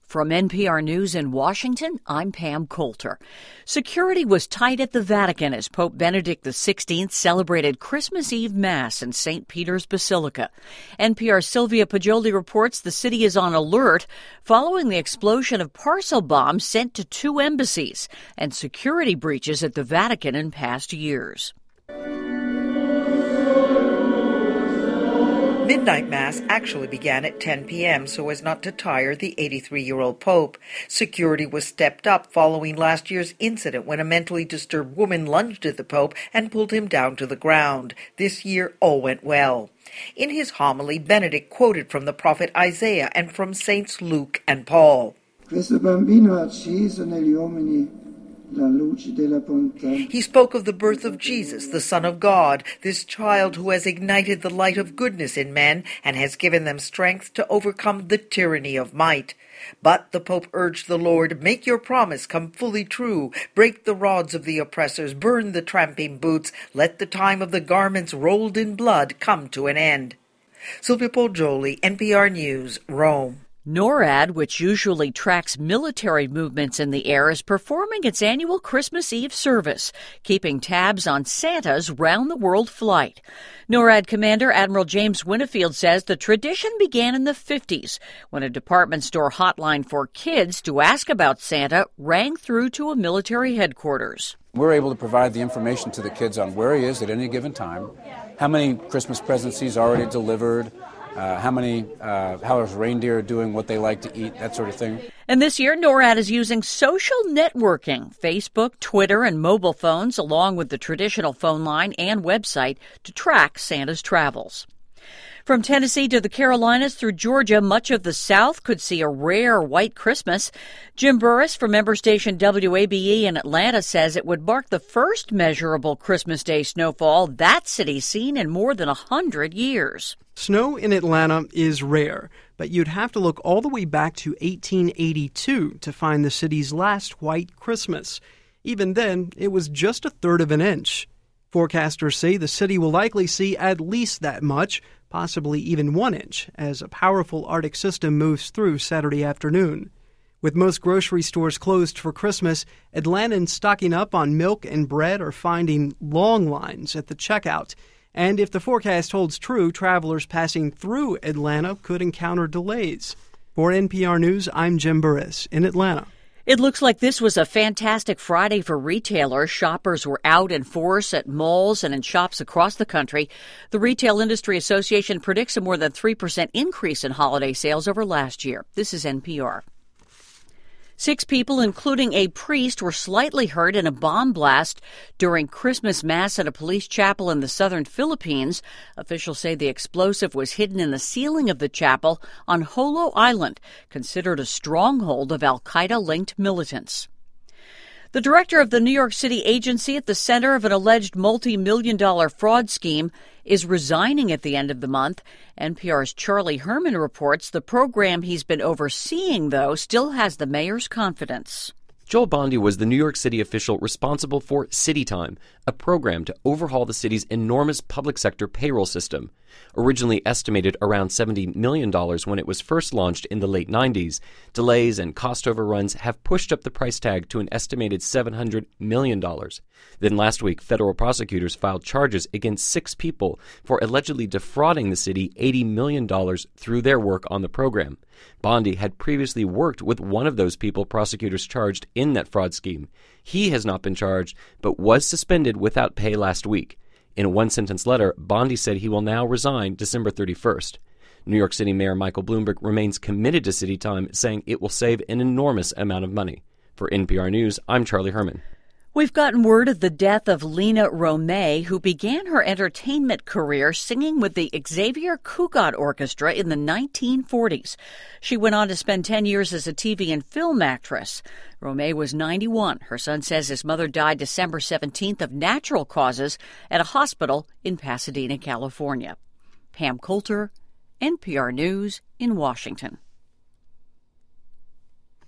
From NPR News in Washington, I'm Pam Coulter. Security was tight at the Vatican as Pope Benedict XVI celebrated Christmas Eve Mass in St. Peter's Basilica. NPR's Sylvia Poggioli reports the city is on alert following the explosion of parcel bombs sent to 2 embassies and security breaches at the Vatican in past years. Midnight Mass actually began at 10 p.m. so as not to tire the 83-year-old Pope. Security was stepped up following last year's incident when a mentally disturbed woman lunged at the Pope and pulled him down to the ground. This year, all went well. In his homily, Benedict quoted from the prophet Isaiah and from Saints Luke and Paul. Questo bambino ha acceso negli uomini la luce della bontà. He spoke of the birth of Jesus, the Son of God, this child who has ignited the light of goodness in men and has given them strength to overcome the tyranny of might. But the Pope urged the Lord, make your promise come fully true, break the rods of the oppressors, burn the tramping boots, let the time of the garments rolled in blood come to an end. Sylvia Poggioli, NPR News, Rome. NORAD, which usually tracks military movements in the air, is performing its annual Christmas Eve service, keeping tabs on Santa's round-the-world flight. NORAD Commander Admiral James Winnifield says the tradition began in the 50s when a department store hotline for kids to ask about Santa rang through to a military headquarters. We're able to provide the information to the kids on where he is at any given time, how many Christmas presents he's already delivered, how is reindeer doing, what they like to eat, that sort of thing. And this year, NORAD is using social networking, Facebook, Twitter, and mobile phones, along with the traditional phone line and website to track Santa's travels. From Tennessee to the Carolinas through Georgia, much of the South could see a rare white Christmas. Jim Burris from member station WABE in Atlanta says it would mark the first measurable Christmas Day snowfall that city's seen in more than 100 years. Snow in Atlanta is rare, but you'd have to look all the way back to 1882 to find the city's last white Christmas. Even then, it was just 1/3 of an inch. Forecasters say the city will likely see at least that much, possibly even 1 inch, as a powerful Arctic system moves through Saturday afternoon. With most grocery stores closed for Christmas, Atlantans stocking up on milk and bread are finding long lines at the checkout. And if the forecast holds true, travelers passing through Atlanta could encounter delays. For NPR News, I'm Jim Burris in Atlanta. It looks like this was a fantastic Friday for retailers. Shoppers were out in force at malls and in shops across the country. The Retail Industry Association predicts a more than 3% increase in holiday sales over last year. This is NPR. 6 people, including a priest, were slightly hurt in a bomb blast during Christmas Mass at a police chapel in the southern Philippines. Officials say the explosive was hidden in the ceiling of the chapel on Jolo Island, considered a stronghold of al-Qaeda-linked militants. The director of the New York City agency at the center of an alleged multi-million-dollar fraud scheme is resigning at the end of the month. NPR's Charlie Herman reports the program he's been overseeing, though, still has the mayor's confidence. Joel Bondi was the New York City official responsible for CityTime, a program to overhaul the city's enormous public sector payroll system. Originally estimated around $70 million when it was first launched in the late 90s, delays and cost overruns have pushed up the price tag to an estimated $700 million. Then last week, federal prosecutors filed charges against 6 people for allegedly defrauding the city $80 million through their work on the program. Bondi had previously worked with one of those people prosecutors charged in that fraud scheme. He has not been charged, but was suspended without pay last week. In a one-sentence letter, Bondi said he will now resign December 31st. New York City Mayor Michael Bloomberg remains committed to CityTime, saying it will save an enormous amount of money. For NPR News, I'm Charlie Herman. We've gotten word of the death of Lena Romay, who began her entertainment career singing with the Xavier Cugat Orchestra in the 1940s. She went on to spend 10 years as a TV and film actress. Romay was 91. Her son says his mother died December 17th of natural causes at a hospital in Pasadena, California. Pam Coulter, NPR News in Washington.